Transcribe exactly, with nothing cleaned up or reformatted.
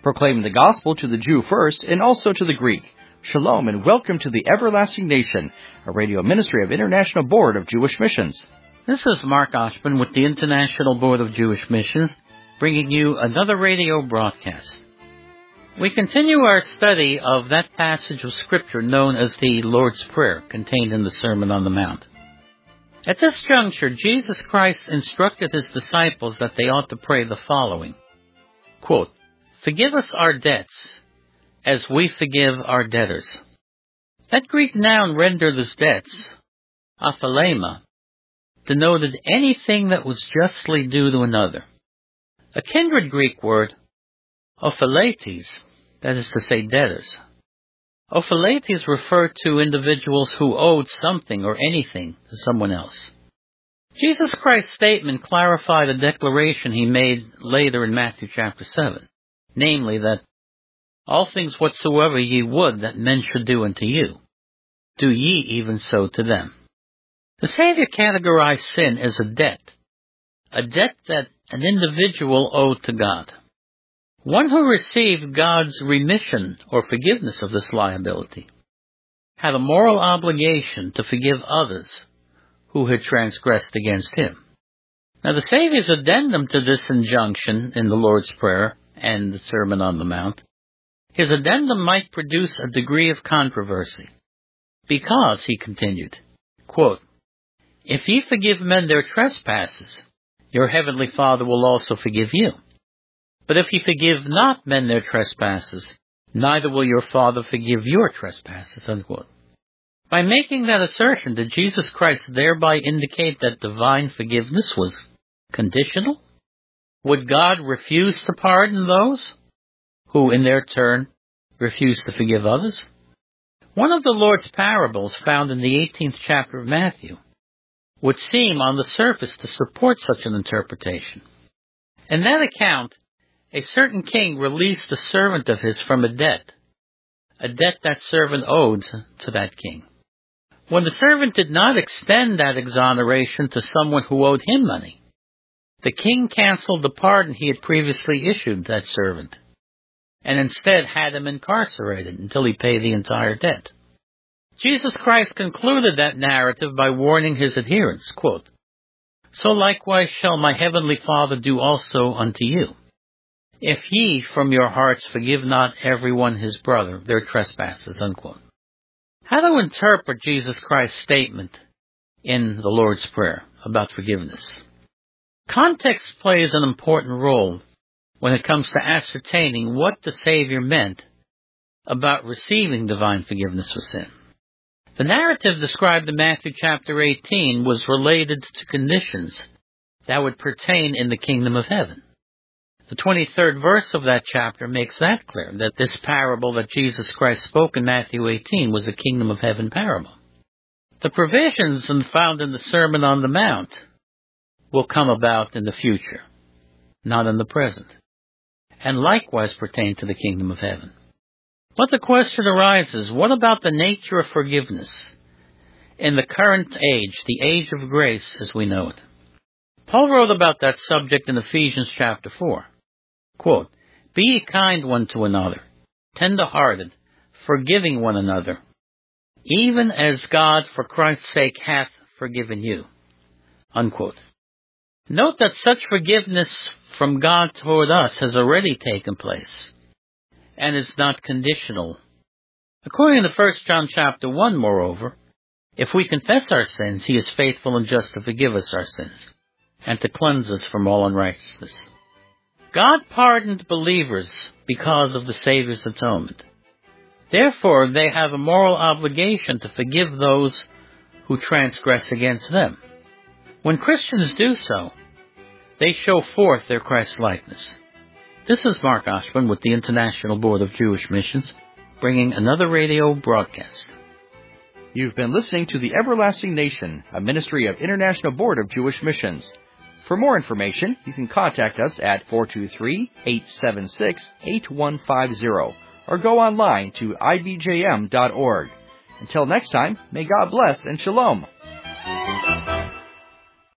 proclaiming the gospel to the Jew first and also to the Greek. Shalom and welcome to the Everlasting Nation, a radio ministry of International Board of Jewish Missions. This is Mark Oshman with the International Board of Jewish Missions, bringing you another radio broadcast. We continue our study of that passage of Scripture known as the Lord's Prayer, contained in the Sermon on the Mount. At this juncture, Jesus Christ instructed his disciples that they ought to pray the following, quote, "Forgive us our debts, as we forgive our debtors." That Greek noun rendered as debts, aphalema, denoted anything that was justly due to another. A kindred Greek word, opheletes, that is to say debtors. Opheletes referred to individuals who owed something or anything to someone else. Jesus Christ's statement clarified a declaration he made later in Matthew chapter seven, namely that all things whatsoever ye would that men should do unto you, do ye even so to them. The Savior categorized sin as a debt, a debt that an individual owed to God. One who received God's remission or forgiveness of this liability had a moral obligation to forgive others who had transgressed against him. Now, the Savior's addendum to this injunction in the Lord's Prayer and the Sermon on the Mount, his addendum might produce a degree of controversy, because, he continued, quote, "If ye forgive men their trespasses, your heavenly Father will also forgive you. But if ye forgive not men their trespasses, neither will your Father forgive your trespasses." Unquote. By making that assertion, did Jesus Christ thereby indicate that divine forgiveness was conditional? Would God refuse to pardon those who, in their turn, refuse to forgive others? One of the Lord's parables, found in the eighteenth chapter of Matthew, would seem on the surface to support such an interpretation. In that account, a certain king released a servant of his from a debt, a debt that servant owed to that king. When the servant did not extend that exoneration to someone who owed him money, the king canceled the pardon he had previously issued that servant, and instead had him incarcerated until he paid the entire debt. Jesus Christ concluded that narrative by warning his adherents, quote, "So likewise shall my heavenly Father do also unto you, if ye from your hearts forgive not every one his brother their trespasses." Unquote. How to interpret Jesus Christ's statement in the Lord's Prayer about forgiveness? Context plays an important role when it comes to ascertaining what the Savior meant about receiving divine forgiveness for sin. The narrative described in Matthew chapter eighteen was related to conditions that would pertain in the kingdom of heaven. The twenty-third verse of that chapter makes that clear, that this parable that Jesus Christ spoke in Matthew eighteen was a kingdom of heaven parable. The provisions found in the Sermon on the Mount will come about in the future, not in the present, and likewise pertain to the kingdom of heaven. But the question arises, what about the nature of forgiveness in the current age, the age of grace as we know it? Paul wrote about that subject in Ephesians chapter four. Quote, "Be ye kind one to another, tender-hearted, forgiving one another, even as God for Christ's sake hath forgiven you." Unquote. Note that such forgiveness from God toward us has already taken place, and is not conditional. According to First John chapter one, moreover, if we confess our sins, he is faithful and just to forgive us our sins, and to cleanse us from all unrighteousness. God pardoned believers because of the Savior's atonement. Therefore, they have a moral obligation to forgive those who transgress against them. When Christians do so, they show forth their Christ-likeness. This is Mark Oshman with the International Board of Jewish Missions, bringing another radio broadcast. You've been listening to the Everlasting Nation, a ministry of International Board of Jewish Missions. For more information, you can contact us at four two three, eight seven six, eight one five zero or go online to I B J M dot org. Until next time, may God bless and shalom.